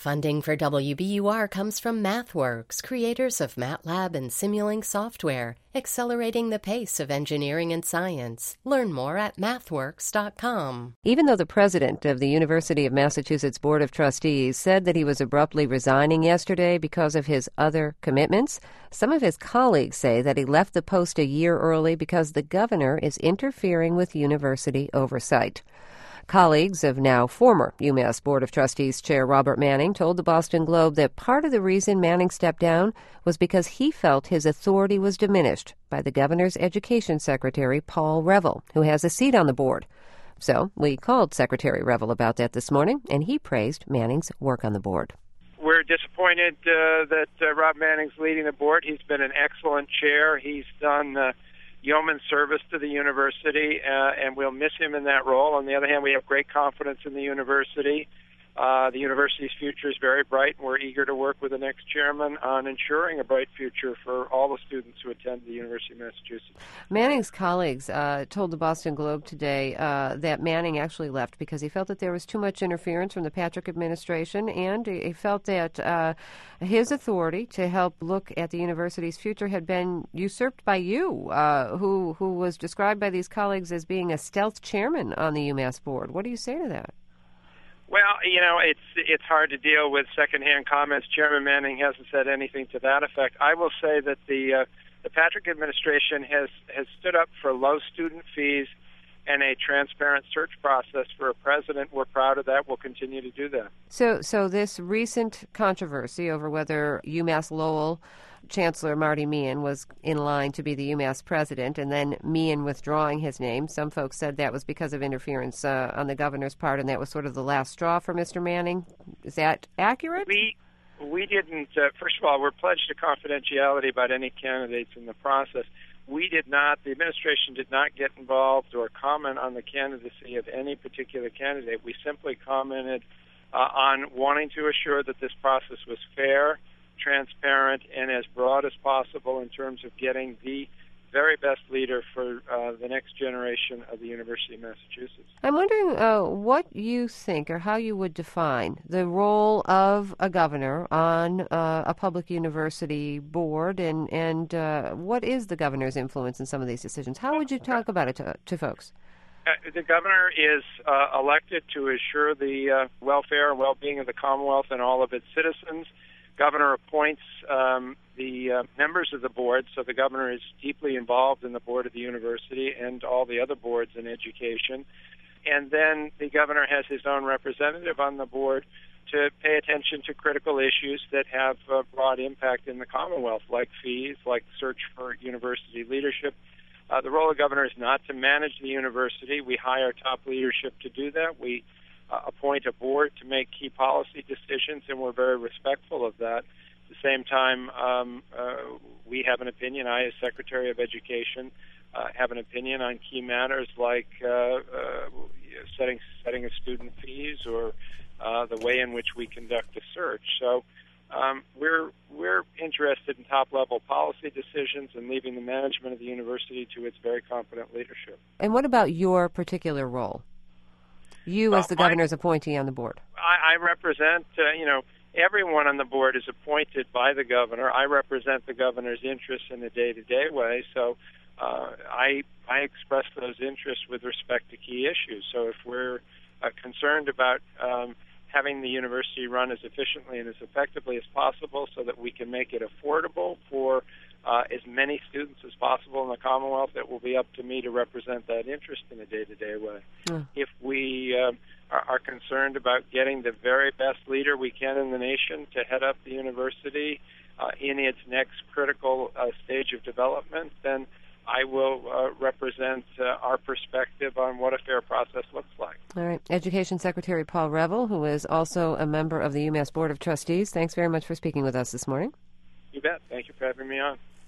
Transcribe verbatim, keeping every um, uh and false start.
Funding for W B U R comes from MathWorks, creators of MATLAB and Simulink software, accelerating the pace of engineering and science. Learn more at mathworks dot com. Even though the president of the University of Massachusetts Board of Trustees said that he was abruptly resigning yesterday because of his other commitments, some of his colleagues say that he left the post a year early because the governor is interfering with university oversight. Colleagues of now former UMass Board of Trustees Chair Robert Manning told the Boston Globe that part of the reason Manning stepped down was because he felt his authority was diminished by the governor's education secretary, Paul Reville, who has a seat on the board. So we called Secretary Reville about that this morning, and he praised Manning's work on the board. We're disappointed uh, that uh, Rob Manning's leading the board. He's been an excellent chair. He's done uh, yeoman service to the university, uh, and we'll miss him in that role. On the other hand, we have great confidence in the university. Uh, the university's future is very bright, and we're eager to work with the next chairman on ensuring a bright future for all the students who attend the University of Massachusetts. Manning's colleagues uh, told the Boston Globe today uh, that Manning actually left because he felt that there was too much interference from the Patrick administration, and he felt that uh, his authority to help look at the university's future had been usurped by you, uh, who, who was described by these colleagues as being a stealth chairman on the UMass board. What do you say to that? Well, you know, it's it's hard to deal with secondhand comments. Chairman Manning hasn't said anything to that effect. I will say that the uh, the Patrick administration has, has stood up for low student fees and a transparent search process for a president. We're proud of that. We'll continue to do that. So, so this recent controversy over whether UMass Lowell Chancellor Marty Meehan was in line to be the UMass president, and then Meehan withdrawing his name. Some folks said that was because of interference uh, on the governor's part, and that was sort of the last straw for Mister Manning. Is that accurate? We we didn't. Uh, first of all, we're pledged to confidentiality about any candidates in the process. We did not. The administration did not get involved or comment on the candidacy of any particular candidate. We simply commented uh, on wanting to assure that this process was fair, transparent, and as broad as possible in terms of getting the very best leader for uh, the next generation of the University of Massachusetts. I'm wondering uh, what you think or how you would define the role of a governor on uh, a public university board, and, and uh, what is the governor's influence in some of these decisions? How would you talk about it to, to folks? Uh, the governor is uh, elected to assure the uh, welfare and well-being of the Commonwealth and all of its citizens. Governor appoints um, the uh, members of the board, so the governor is deeply involved in the board of the university and all the other boards in education. And then the governor has his own representative on the board to pay attention to critical issues that have uh, broad impact in the Commonwealth, like fees, like search for university leadership. Uh, the role of the governor is not to manage the university. We hire top leadership to do that. We Uh, appoint a board to make key policy decisions, and we're very respectful of that. At the same time, um, uh, we have an opinion. I, as Secretary of Education, uh, have an opinion on key matters like uh, uh, setting setting of student fees or uh, the way in which we conduct a search. So um, we're we're interested in top-level policy decisions and leaving the management of the university to its very competent leadership. And what about your particular role? You, as the well, governor's appointee on the board. I, I represent, uh, you know, everyone on the board is appointed by the governor. I represent the governor's interests in a day-to-day way, so uh, I I express those interests with respect to key issues. So if we're uh, concerned about um, having the university run as efficiently and as effectively as possible so that we can make it affordable for Uh, as many students as possible in the Commonwealth, it will be up to me to represent that interest in a day-to-day way. Mm. If we uh, are, are concerned about getting the very best leader we can in the nation to head up the university uh, in its next critical uh, stage of development, then I will uh, represent uh, our perspective on what a fair process looks like. All right. Education Secretary Paul Reville, who is also a member of the UMass Board of Trustees, thanks very much for speaking with us this morning. You bet. Thank you for having me on.